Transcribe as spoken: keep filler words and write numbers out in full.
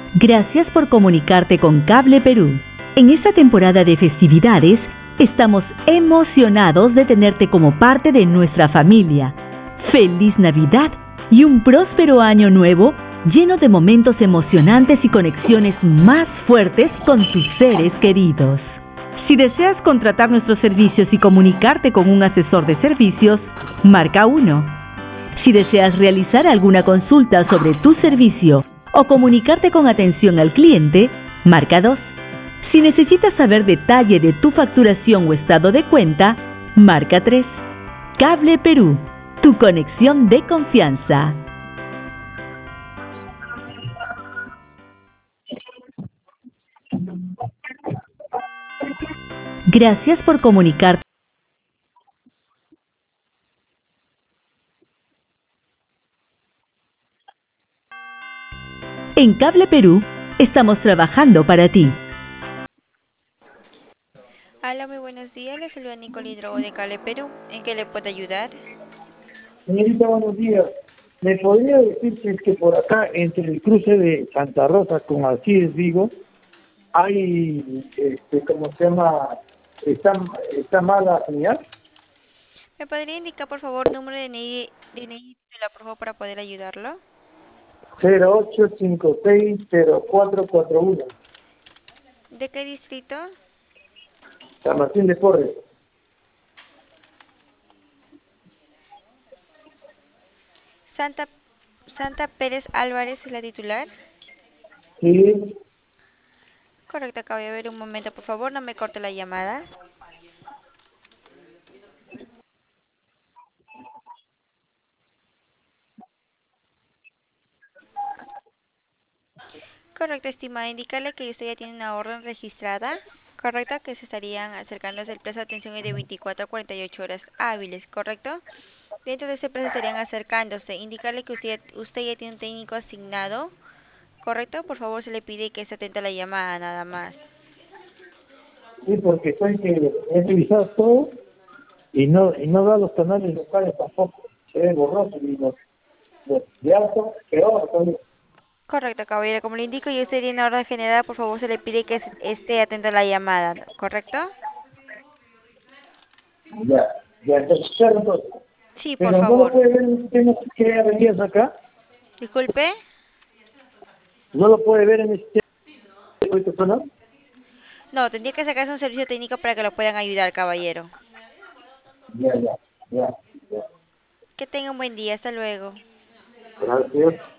Gracias por comunicarte con Cable Perú. En esta temporada de festividades, estamos emocionados de tenerte como parte de nuestra familia. ¡Feliz Navidad y un próspero año nuevo lleno de momentos emocionantes y conexiones más fuertes con tus seres queridos! Si deseas contratar nuestros servicios y comunicarte con un asesor de servicios, marca uno. Si deseas realizar alguna consulta sobre tu servicio o comunicarte con atención al cliente, marca dos. Si necesitas saber detalle de tu facturación o estado de cuenta, marca tres. Cable Perú, tu conexión de confianza. Gracias por comunicarte. En Cable Perú, estamos trabajando para ti. Hola, muy buenos días. Le saluda Nicole Hidrogo de Cable Perú. ¿En qué le puedo ayudar? Señorita, buenos días. ¿Me podría decir si es que por acá, entre el cruce de Santa Rosa con Alcides Vigo, hay, este, ¿cómo se llama? ¿Está, está mala señal? ¿Me podría indicar, por favor, número de D N I, D N I de la por favor, para poder ayudarlo? cero ocho cinco seis cero cuatro cuatro uno. ¿De qué distrito? San Martín de Porres. Santa, Santa Pérez Álvarez es la titular. Sí, Correcto, acabo de ver un momento, por favor, no me corte la llamada. Correcto, estimada. Indicarle que usted ya tiene una orden registrada. Correcto, que se estarían acercándose el plazo de atención es de veinticuatro a cuarenta y ocho horas hábiles, ¿correcto? Dentro de ese plazo estarían acercándose. Indicarle que usted, usted ya tiene un técnico asignado, ¿correcto? Por favor, se le pide que esté atento a la llamada, nada más. sí, porque estoy que he revisado todo y no, y no da los canales locales tampoco. Se ve borroso y los, los de alto, peor todavía. Correcto, caballero. Como le indico, y usted tiene orden generada, por favor, se le pide que es- esté atento a la llamada, ¿correcto? Ya, ya, entonces, claro, entonces. Sí, por Pero no lo favor. puede ver en este que avenías acá. Disculpe. No lo puede ver en este persona. No, tendría que sacarse un servicio técnico para que lo puedan ayudar, caballero. Ya, ya, ya, ya. Que tenga un buen día. Hasta luego. Gracias.